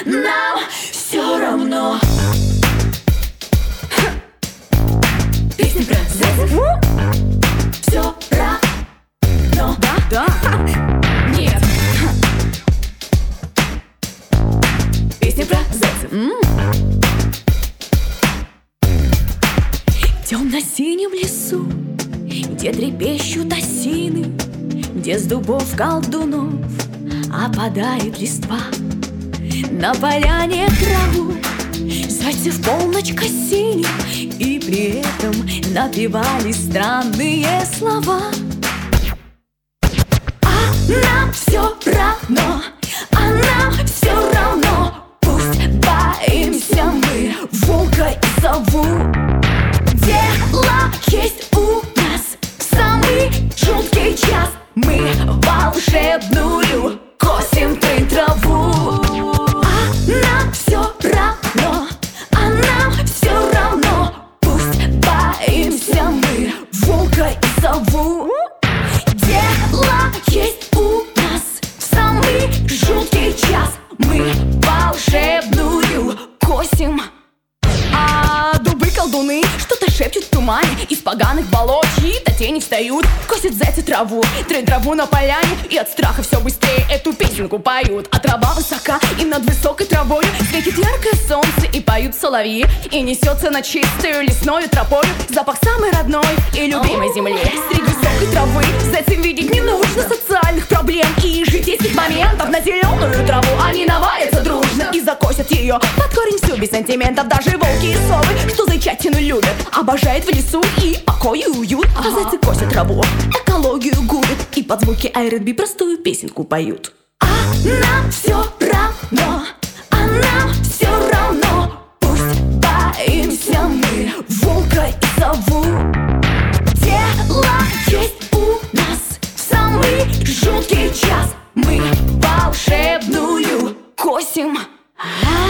нам все равно. Песня про зайцев. Все равно. Да. Нет. Песня про зайцев. В темно-синем лесу, где трепещут осины, где с дубов колдунов опадает листва. На поляне траву зайцы в полночь косили и при этом напевали странные слова. А нам все равно, а нам все равно. Пусть боимся мы волка и сову. Дело есть у нас в самый жуткий час. Мы волшебную косим траву. А нам все равно, а нам все равно. Пусть боимся мы волка и сову. Дело есть у нас в самый жуткий час. Мы волшебную косим. А дубы-колдуны что-то шепчут в тумане. Из поганых болот чьи-то тени встают. Косят зайцы траву, трын траву на поляне. И от страха все быстрее эту песенку поют. А трава высока, и над высокой травою светит яркое солнце, и поют соловьи. И несется над чистою лесною тропою запах самой родной и любимой земли. Среди высокой травы зайцам видеть не нужно социальных проблем и житейских моментов. На зеленую траву они навалятся дружно и закосят ее под корень всю без сантиментов. Даже волки и совы, что зайчатину любят, обожают в лесу и покой и уют. А зайцы косят траву, экологию губят и под звуки R&B простую песенку поют. А нам все равно, а нам все равно. Пусть боимся мы волка и сову. Дело есть у нас в самый жуткий час. Мы волшебную косим.